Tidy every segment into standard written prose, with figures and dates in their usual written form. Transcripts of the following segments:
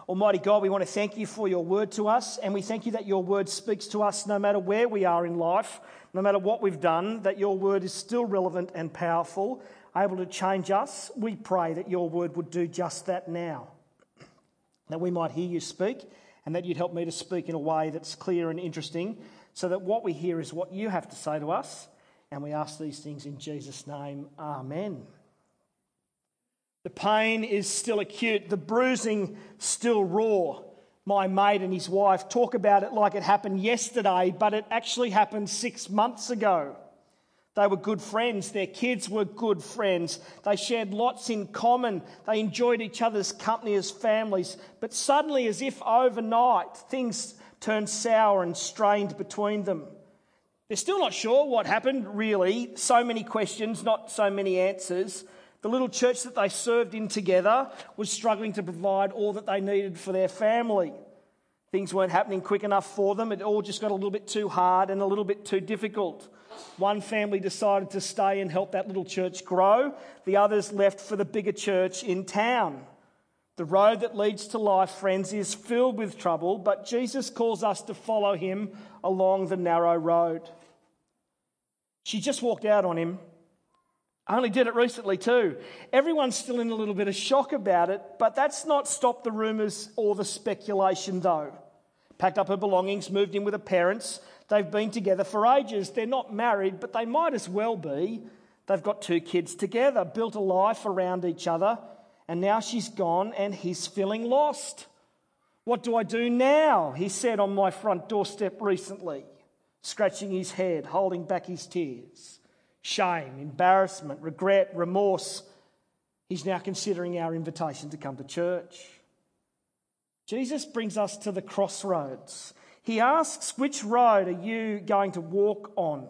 Almighty God, we want to thank you for your word to us, and we thank you that your word speaks to us no matter where we are in life, no matter what we've done, that your word is still relevant and powerful, able to change us. We pray that your word would do just that now, that we might hear you speak, and that you'd help me to speak in a way that's clear and interesting, so that what we hear is what you have to say to us, and we ask these things in Jesus' name. Amen. The pain is still acute, the bruising still raw. My mate and his wife talk about it like it happened yesterday, but it actually happened 6 months ago. They were good friends. Their kids were good friends. They shared lots in common. They enjoyed each other's company as families. But suddenly, as if overnight, things turned sour and strained between them. They're still not sure what happened, really. So many questions, not so many answers. The little church that they served in together was struggling to provide all that they needed for their family. Things weren't happening quick enough for them. It all just got a little bit too hard and a little bit too difficult. One family decided to stay and help that little church grow. The others left for the bigger church in town. The road that leads to life, friends, is filled with trouble, but Jesus calls us to follow him along the narrow road. She just walked out on him. I only did it recently too. Everyone's still in a little bit of shock about it, but that's not stopped the rumours or the speculation though. Packed up her belongings, moved in with her parents. They've been together for ages. They're not married, but they might as well be. They've got 2 kids together, built a life around each other, and now she's gone and he's feeling lost. What do I do now? He said on my front doorstep recently, scratching his head, holding back his tears. Shame, embarrassment, regret, remorse. He's now considering our invitation to come to church. Jesus brings us to the crossroads. He asks, which road are you going to walk on?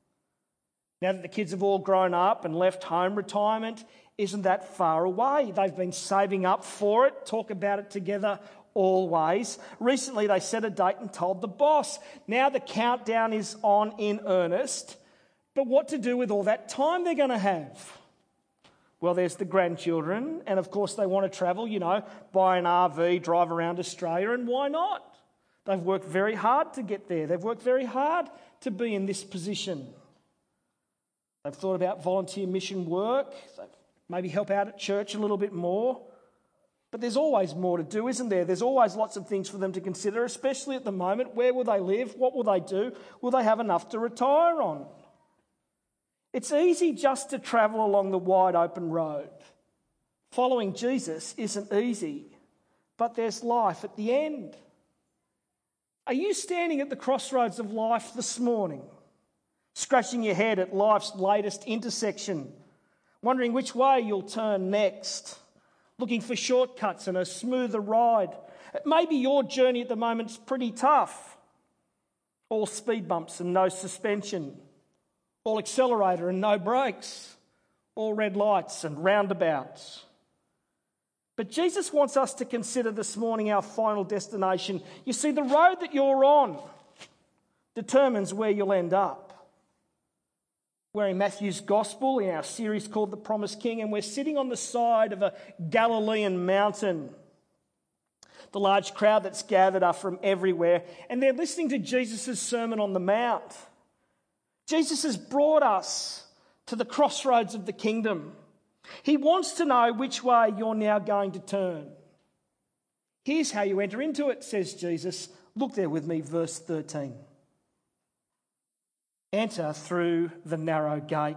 Now that the kids have all grown up and left home, retirement isn't that far away. They've been saving up for it, talk about it together always. Recently they set a date and told the boss. Now the countdown is on in earnest. But what to do with all that time they're going to have? Well, there's the grandchildren, and of course they want to travel, buy an RV, drive around Australia, and why not? They've worked very hard to get there. They've worked very hard to be in this position. They've thought about volunteer mission work, maybe help out at church a little bit more. But there's always more to do, isn't there? There's always lots of things for them to consider, especially at the moment. Where will they live? What will they do? Will they have enough to retire on? It's easy just to travel along the wide open road. Following Jesus isn't easy, but there's life at the end. Are you standing at the crossroads of life this morning, scratching your head at life's latest intersection, wondering which way you'll turn next, looking for shortcuts and a smoother ride? Maybe your journey at the moment's pretty tough. All speed bumps and no suspension. All accelerator and no brakes, all red lights and roundabouts. But Jesus wants us to consider this morning our final destination. You see, the road that you're on determines where you'll end up. We're in Matthew's Gospel in our series called The Promised King, and we're sitting on the side of a Galilean mountain. The large crowd that's gathered are from everywhere, and they're listening to Jesus' Sermon on the Mount. Jesus has brought us to the crossroads of the kingdom. He wants to know which way you're now going to turn. Here's how you enter into it, says Jesus. Look there with me, verse 13. Enter through the narrow gate.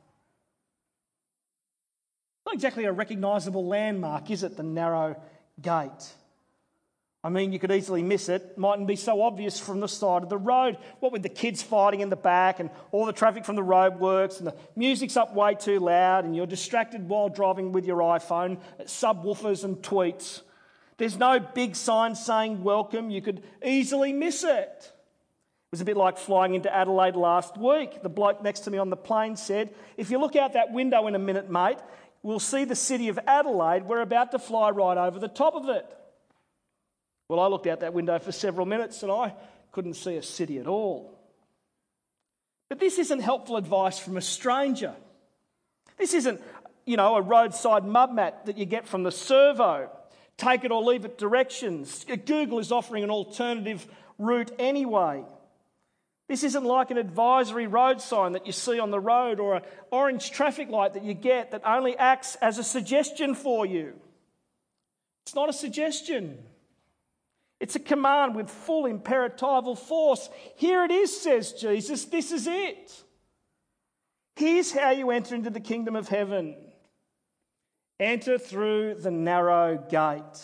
Not exactly a recognisable landmark, is it, the narrow gate? I mean, you could easily miss it. Mightn't be so obvious from the side of the road. What with the kids fighting in the back and all the traffic from the roadworks and the music's up way too loud and you're distracted while driving with your iPhone, subwoofers and tweets. There's no big sign saying welcome. You could easily miss it. It was a bit like flying into Adelaide last week. The bloke next to me on the plane said, if you look out that window in a minute, mate, we'll see the city of Adelaide. We're about to fly right over the top of it. Well, I looked out that window for several minutes and I couldn't see a city at all. But this isn't helpful advice from a stranger. This isn't, a roadside mud mat that you get from the servo. take it or leave it directions. Google is offering an alternative route anyway. This isn't like an advisory road sign that you see on the road or an orange traffic light that you get that only acts as a suggestion for you. It's not a suggestion. It's a command with full imperatival force. Here it is, says Jesus. This is it. Here's how you enter into the kingdom of heaven. Enter through the narrow gate.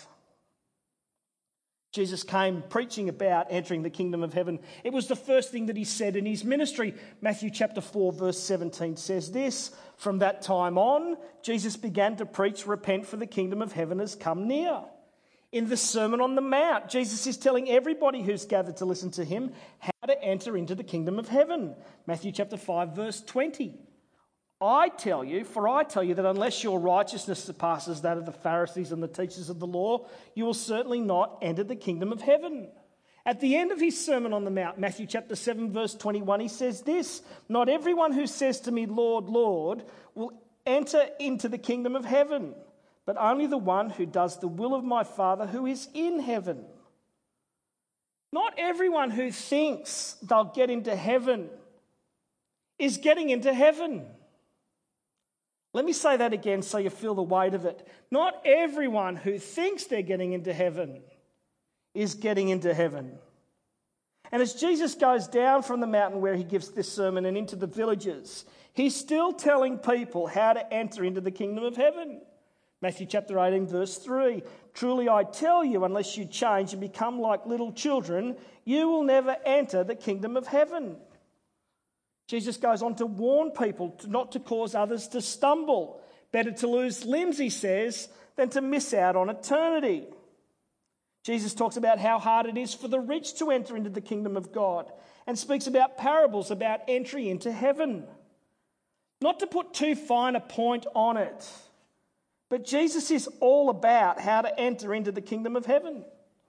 Jesus came preaching about entering the kingdom of heaven. It was the first thing that he said in his ministry. Matthew chapter 4 verse 17 says this, "From that time on, Jesus began to preach, 'Repent, for the kingdom of heaven has come near.'" In the Sermon on the Mount, Jesus is telling everybody who's gathered to listen to him how to enter into the kingdom of heaven. Matthew chapter 5 verse 20. I tell you that unless your righteousness surpasses that of the Pharisees and the teachers of the law, you will certainly not enter the kingdom of heaven. At the end of his Sermon on the Mount, Matthew chapter 7 verse 21, he says this, "Not everyone who says to me, 'Lord, Lord,' will enter into the kingdom of heaven, but only the one who does the will of my Father who is in heaven." Not everyone who thinks they'll get into heaven is getting into heaven. Let me say that again so you feel the weight of it. Not everyone who thinks they're getting into heaven is getting into heaven. And as Jesus goes down from the mountain where he gives this sermon and into the villages, he's still telling people how to enter into the kingdom of heaven. Matthew chapter 18 verse 3, "Truly I tell you, unless you change and become like little children, you will never enter the kingdom of heaven." Jesus goes on to warn people not to cause others to stumble. Better to lose limbs, he says, than to miss out on eternity. Jesus talks about how hard it is for the rich to enter into the kingdom of God and speaks about parables about entry into heaven. Not to put too fine a point on it, but Jesus is all about how to enter into the kingdom of heaven.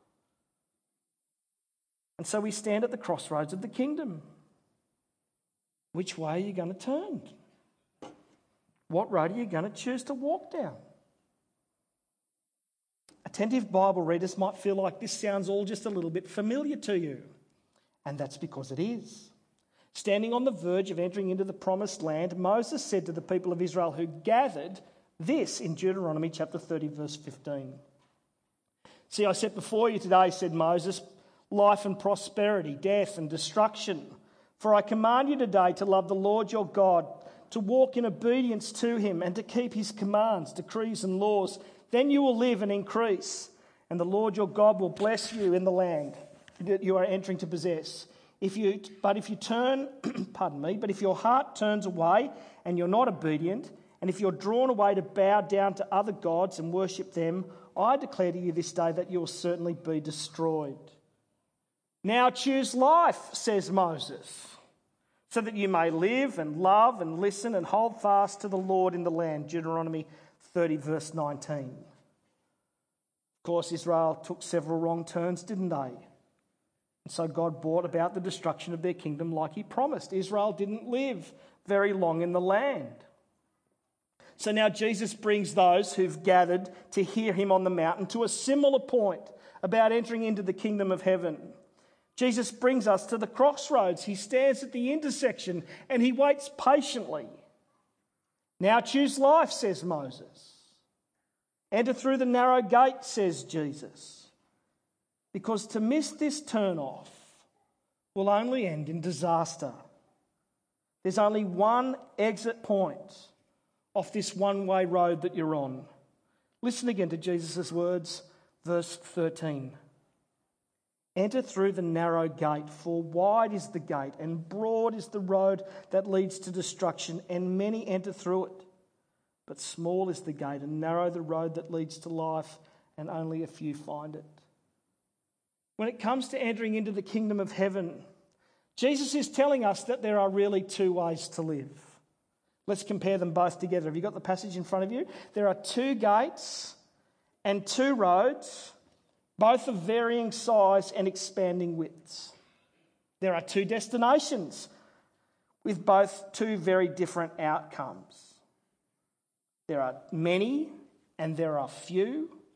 And so we stand at the crossroads of the kingdom. Which way are you going to turn? What road are you going to choose to walk down? Attentive Bible readers might feel like this sounds all just a little bit familiar to you. And that's because it is. Standing on the verge of entering into the promised land, Moses said to the people of Israel who gathered this in Deuteronomy chapter 30 verse 15. "See, I set before you today," said Moses, "life and prosperity, death and destruction. For I command you today to love the Lord your God, to walk in obedience to him and to keep his commands, decrees and laws. Then you will live and increase, and the Lord your God will bless you in the land that you are entering to possess. If your heart turns away and you're not obedient, and if you're drawn away to bow down to other gods and worship them, I declare to you this day that you will certainly be destroyed. Now choose life," says Moses, "so that you may live and love and listen and hold fast to the Lord in the land." Deuteronomy 30 verse 19. Of course, Israel took several wrong turns, didn't they? And so God brought about the destruction of their kingdom like he promised. Israel didn't live very long in the land. So now Jesus brings those who've gathered to hear him on the mountain to a similar point about entering into the kingdom of heaven. Jesus brings us to the crossroads. He stands at the intersection and he waits patiently. "Now choose life," says Moses. "Enter through the narrow gate," says Jesus. Because to miss this turn-off will only end in disaster. There's only one exit point off this one-way road that you're on. Listen again to Jesus' words, verse 13. "Enter through the narrow gate, for wide is the gate and broad is the road that leads to destruction, and many enter through it. But small is the gate and narrow the road that leads to life, and only a few find it." When it comes to entering into the kingdom of heaven, Jesus is telling us that there are really two ways to live. Let's compare them both together. Have you got the passage in front of you? There are two gates and two roads, both of varying size and expanding widths. There are two destinations with both two very different outcomes. There are many and there are few,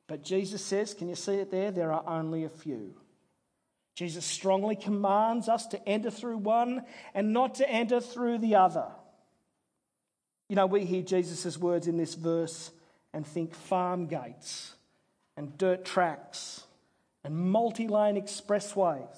But Jesus says, can you see it there? There are only a few. Jesus strongly commands us to enter through one and not to enter through the other. You know, we hear Jesus' words in this verse and think farm gates and dirt tracks and multi-lane expressways.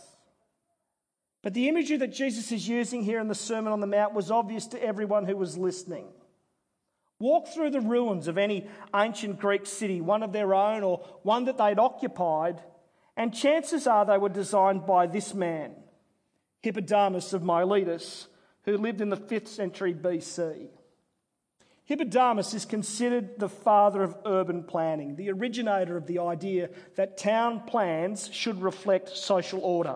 But the imagery that Jesus is using here in the Sermon on the Mount was obvious to everyone who was listening. Walk through the ruins of any ancient Greek city, one of their own or one that they'd occupied, and chances are they were designed by this man, Hippodamus of Miletus, who lived in the 5th century BC. Hippodamus is considered the father of urban planning, the originator of the idea that town plans should reflect social order.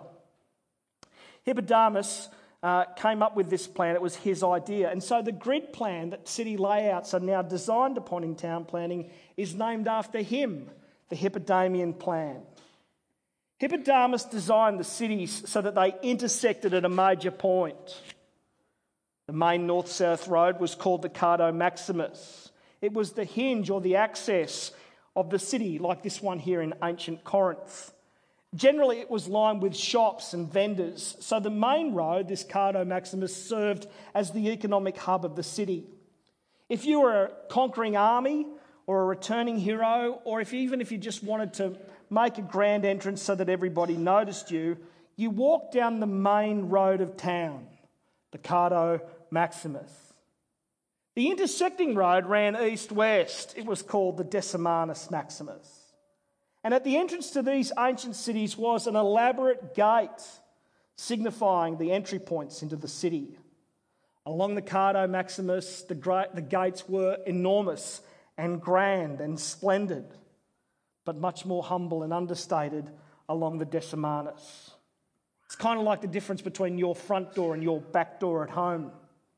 Hippodamus came up with this plan. It was his idea. And so the grid plan that city layouts are now designed upon in town planning is named after him, the Hippodamian plan. Hippodamus designed the cities so that they intersected at a major point. The main north-south road was called the Cardo Maximus. It was the hinge or the access of the city, like this one here in ancient Corinth. Generally, it was lined with shops and vendors. So the main road, this Cardo Maximus, served as the economic hub of the city. If you were a conquering army or a returning hero, or even if you just wanted to make a grand entrance so that everybody noticed you, you walked down the main road of town, the Cardo Maximus. The intersecting road ran east-west. It was called the Decimanus Maximus. And at the entrance to these ancient cities was an elaborate gate signifying the entry points into the city. Along the Cardo Maximus, the gates were enormous and grand and splendid, but much more humble and understated along the Decimanus. It's kind of like the difference between your front door and your back door at home.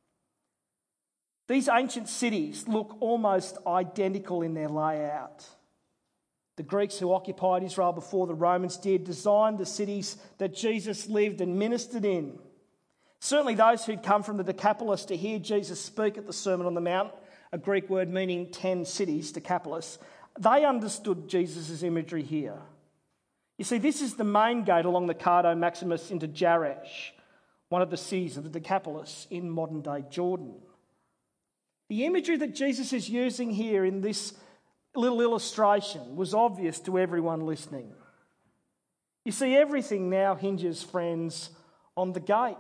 These ancient cities look almost identical in their layout. The Greeks who occupied Israel before the Romans did designed the cities that Jesus lived and ministered in. Certainly those who'd come from the Decapolis to hear Jesus speak at the Sermon on the Mount, a Greek word meaning 10 cities, Decapolis, they understood Jesus' imagery here. You see, this is the main gate along the Cardo Maximus into Jerash, one of the cities of the Decapolis in modern-day Jordan. The imagery that Jesus is using here in this little illustration was obvious to everyone listening. You see, everything now hinges, friends, on the gate.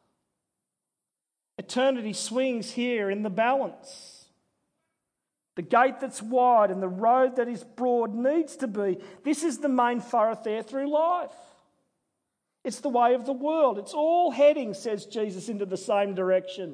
Eternity swings here in the balance. The gate that's wide and the road that is broad needs to be. This is the main thoroughfare through life. It's the way of the world. It's all heading, says Jesus, into the same direction.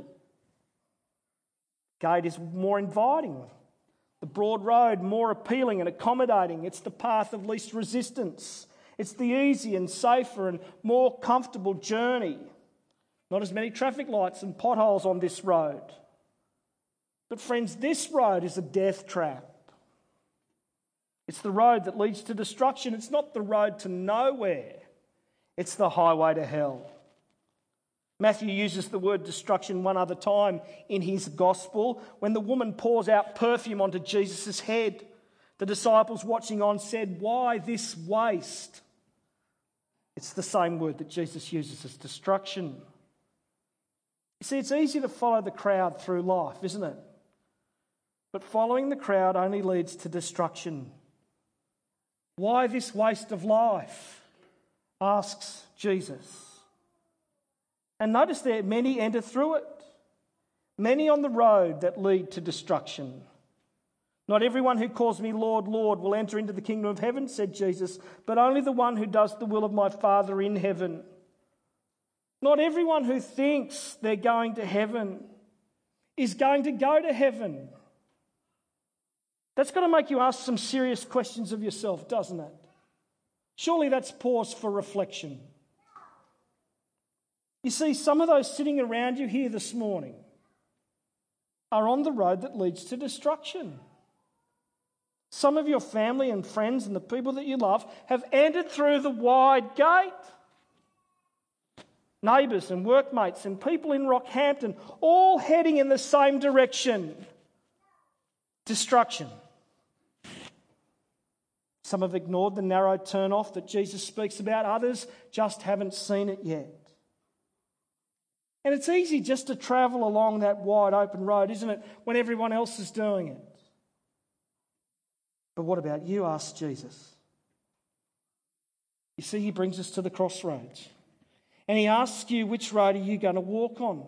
Gate is more inviting. The broad road more appealing and accommodating. It's the path of least resistance. It's the easy and safer and more comfortable journey. Not as many traffic lights and potholes on this road. But friends, this road is a death trap. It's the road that leads to destruction. It's not the road to nowhere. It's the highway to hell. Matthew uses the word destruction one other time in his gospel when the woman pours out perfume onto Jesus' head. The disciples watching on said, "Why this waste?" It's the same word that Jesus uses as destruction. You see, it's easy to follow the crowd through life, isn't it? But following the crowd only leads to destruction. Why this waste of life? Asks Jesus. And notice there, many enter through it. Many on the road that lead to destruction. Not everyone who calls me Lord, Lord will enter into the kingdom of heaven, said Jesus, but only the one who does the will of my Father in heaven. Not everyone who thinks they're going to heaven is going to go to heaven. That's got to make you ask some serious questions of yourself, doesn't it? Surely that's pause for reflection. You see, some of those sitting around you here this morning are on the road that leads to destruction. Some of your family and friends and the people that you love have entered through the wide gate. Neighbours and workmates and people in Rockhampton, all heading in the same direction. Destruction. Some have ignored the narrow turn-off that Jesus speaks about. Others just haven't seen it yet. And it's easy just to travel along that wide open road, isn't it, when everyone else is doing it? But what about you? Asked Jesus. You see, he brings us to the crossroads. And he asks you, which road are you going to walk on?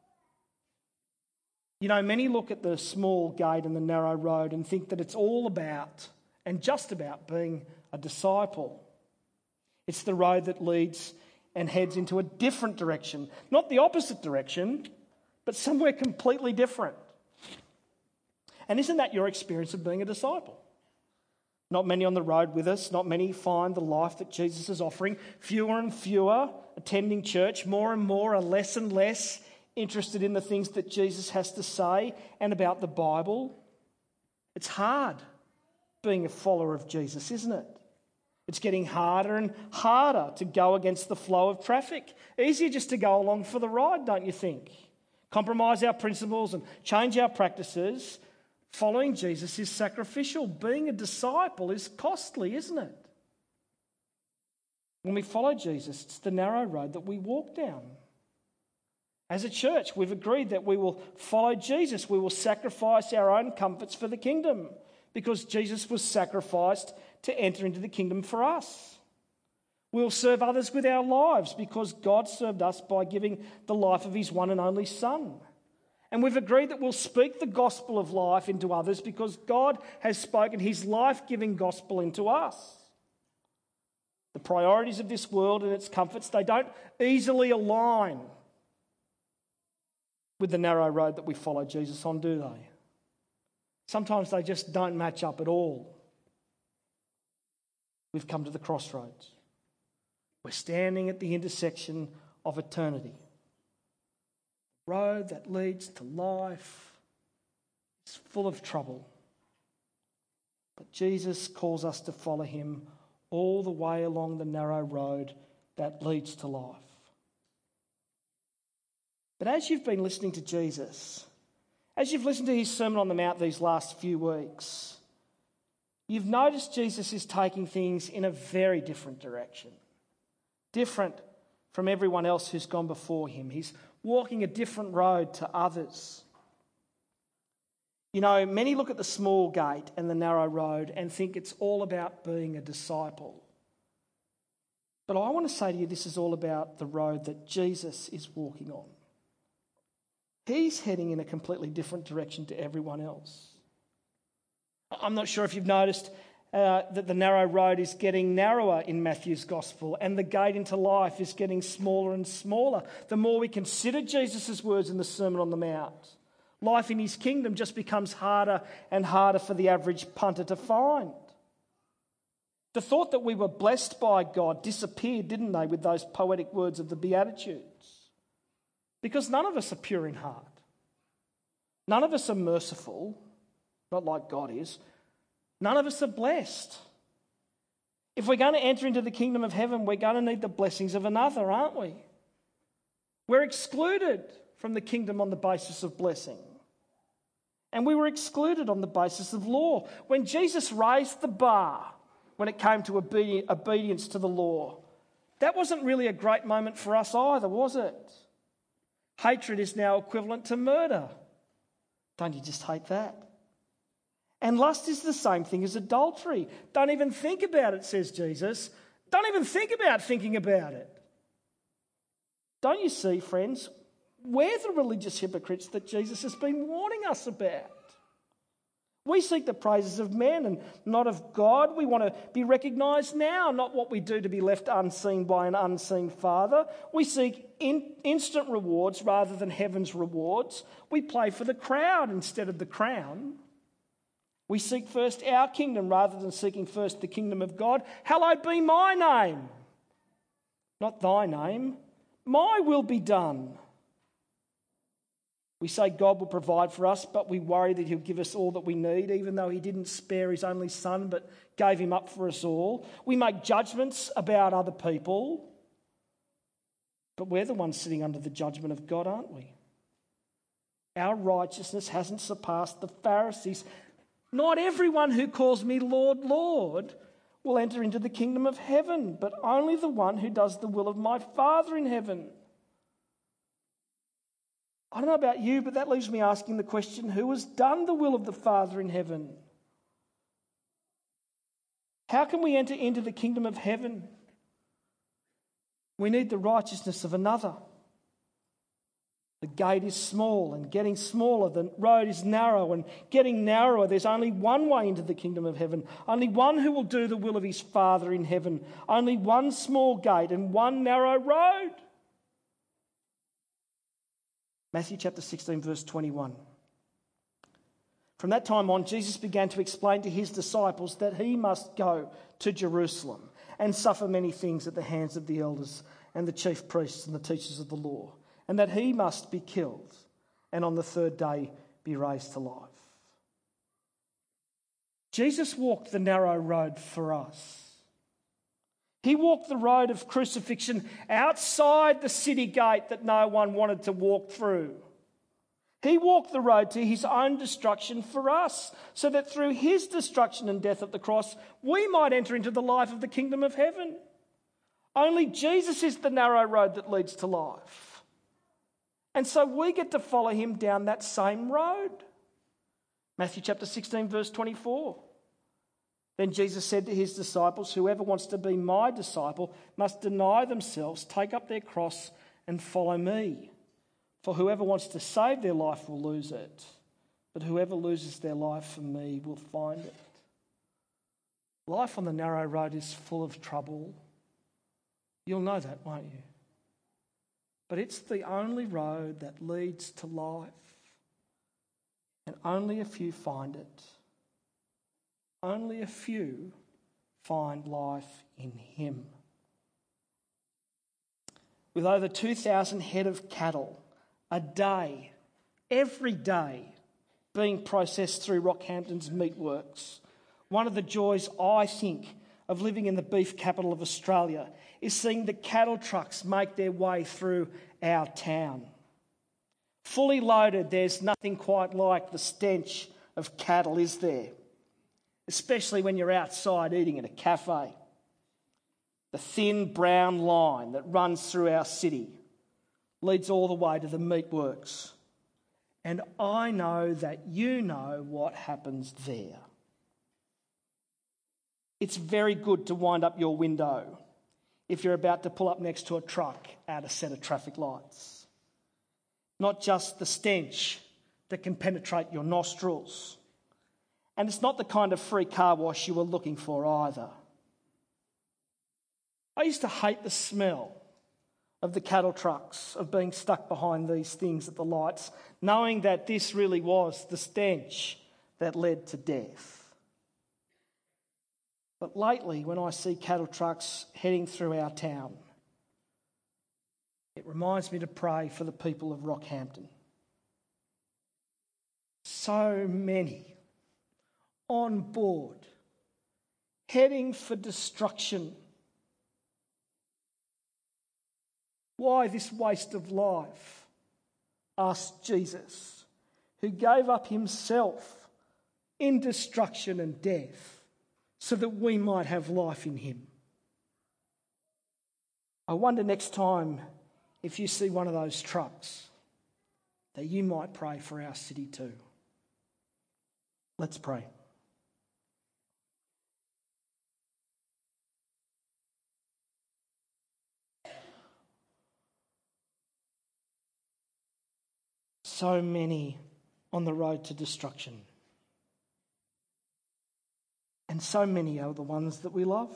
You know, many look at the small gate and the narrow road and think that it's all about and just about being a disciple. It's the road that leads and heads into a different direction. Not the opposite direction, but somewhere completely different. And isn't that your experience of being a disciple? Not many on the road with us, not many find the life that Jesus is offering. Fewer and fewer attending church, more and more are less and less interested in the things that Jesus has to say and about the Bible. It's hard being a follower of Jesus, isn't it? It's getting harder and harder to go against the flow of traffic. Easier just to go along for the ride, don't you think? Compromise our principles and change our practices. Following Jesus is sacrificial. Being a disciple is costly, isn't it? When we follow Jesus, it's the narrow road that we walk down. As a church, we've agreed that we will follow Jesus. We will sacrifice our own comforts for the kingdom because Jesus was sacrificed to enter into the kingdom for us. We'll serve others with our lives because God served us by giving the life of his one and only Son. And we've agreed that we'll speak the gospel of life into others because God has spoken his life-giving gospel into us. The priorities of this world and its comforts, they don't easily align with the narrow road that we follow Jesus on, do they? Sometimes they just don't match up at all. We've come to the crossroads. We're standing at the intersection of eternity. The road that leads to life is full of trouble. But Jesus calls us to follow him all the way along the narrow road that leads to life. But as you've been listening to Jesus, as you've listened to his Sermon on the Mount these last few weeks, you've noticed Jesus is taking things in a very different direction. Different from everyone else who's gone before him. He's walking a different road to others. You know, many look at the small gate and the narrow road and think it's all about being a disciple. But I want to say to you, this is all about the road that Jesus is walking on. He's heading in a completely different direction to everyone else. I'm not sure if you've noticed that the narrow road is getting narrower in Matthew's gospel and the gate into life is getting smaller and smaller. The more we consider Jesus' words in the Sermon on the Mount, life in his kingdom just becomes harder and harder for the average punter to find. The thought that we were blessed by God disappeared, didn't they, with those poetic words of the Beatitudes? Because none of us are pure in heart. None of us are merciful, not like God is. None of us are blessed. If we're going to enter into the kingdom of heaven, we're going to need the blessings of another, aren't we? We're excluded from the kingdom on the basis of blessing. And we were excluded on the basis of law. When Jesus raised the bar when it came to obedience to the law, that wasn't really a great moment for us either, was it? Hatred is now equivalent to murder. Don't you just hate that? And lust is the same thing as adultery. Don't even think about it, says Jesus. Don't even think about thinking about it. Don't you see, friends? We're the religious hypocrites that Jesus has been warning us about. We seek the praises of men and not of God. We want to be recognised now, not what we do to be left unseen by an unseen Father. We seek instant rewards rather than heaven's rewards. We play for the crowd instead of the crown. We seek first our kingdom rather than seeking first the kingdom of God. Hallowed be my name, not thy name. My will be done. We say God will provide for us, but we worry that he'll give us all that we need, even though he didn't spare his only son, but gave him up for us all. We make judgments about other people, but we're the ones sitting under the judgment of God, aren't we? Our righteousness hasn't surpassed the Pharisees. Not everyone who calls me Lord, Lord will enter into the kingdom of heaven, but only the one who does the will of my Father in heaven. I don't know about you, but that leaves me asking the question, who has done the will of the Father in heaven? How can we enter into the kingdom of heaven? We need the righteousness of another. The gate is small and getting smaller. The road is narrow and getting narrower. There's only one way into the kingdom of heaven. Only one who will do the will of his Father in heaven. Only one small gate and one narrow road. Matthew chapter 16, verse 21. From that time on, Jesus began to explain to his disciples that he must go to Jerusalem and suffer many things at the hands of the elders and the chief priests and the teachers of the law, and that he must be killed and on the third day be raised to life. Jesus walked the narrow road for us. He walked the road of crucifixion outside the city gate that no one wanted to walk through. He walked the road to his own destruction for us, so that through his destruction and death at the cross, we might enter into the life of the kingdom of heaven. Only Jesus is the narrow road that leads to life. And so we get to follow him down that same road. Matthew chapter 16, verse 24. Then Jesus said to his disciples, whoever wants to be my disciple must deny themselves, take up their cross and follow me. For whoever wants to save their life will lose it, but whoever loses their life for me will find it. Life on the narrow road is full of trouble. You'll know that, won't you? But it's the only road that leads to life, and only a few find it. Only a few find life in him. With over 2,000 head of cattle a day, every day, being processed through Rockhampton's meatworks, one of the joys, I think, of living in the beef capital of Australia is seeing the cattle trucks make their way through our town. Fully loaded, there's nothing quite like the stench of cattle, is there? Especially when you're outside eating at a cafe. The thin brown line that runs through our city leads all the way to the meatworks. And I know that you know what happens there. It's very good to wind up your window if you're about to pull up next to a truck at a set of traffic lights. Not just the stench that can penetrate your nostrils. And it's not the kind of free car wash you were looking for either. I used to hate the smell of the cattle trucks, of being stuck behind these things at the lights, knowing that this really was the stench that led to death. But lately, when I see cattle trucks heading through our town, it reminds me to pray for the people of Rockhampton. So many on board, heading for destruction. Why this waste of life? Asked Jesus, who gave up himself in destruction and death so that we might have life in him. I wonder next time if you see one of those trucks that you might pray for our city too. Let's pray. So many on the road to destruction. And so many are the ones that we love,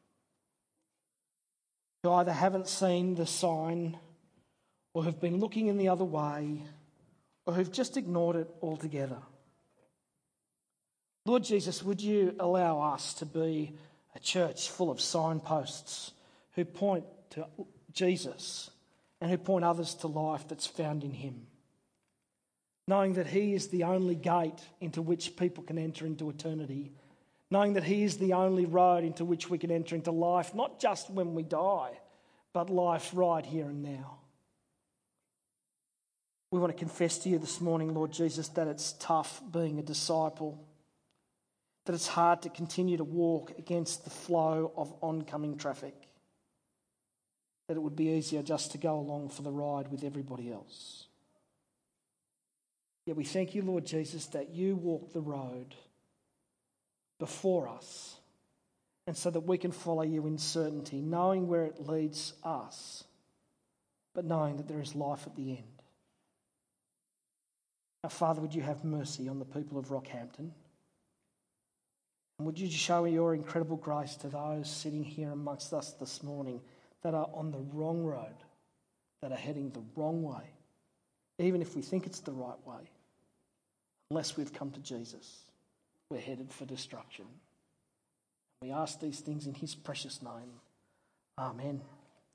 who either haven't seen the sign or have been looking in the other way or who've just ignored it altogether. Lord Jesus, would you allow us to be a church full of signposts who point to Jesus and who point others to life that's found in him, knowing that he is the only gate into which people can enter into eternity, knowing that he is the only road into which we can enter into life, not just when we die, but life right here and now. We want to confess to you this morning, Lord Jesus, that it's tough being a disciple, that it's hard to continue to walk against the flow of oncoming traffic, that it would be easier just to go along for the ride with everybody else. Yet we thank you, Lord Jesus, that you walk the road before us, and so that we can follow you in certainty, knowing where it leads us, but knowing that there is life at the end. Now, Father, would you have mercy on the people of Rockhampton? And would you show your incredible grace to those sitting here amongst us this morning that are on the wrong road, that are heading the wrong way, even if we think it's the right way. Unless we've come to Jesus, we're headed for destruction. We ask these things in his precious name. Amen.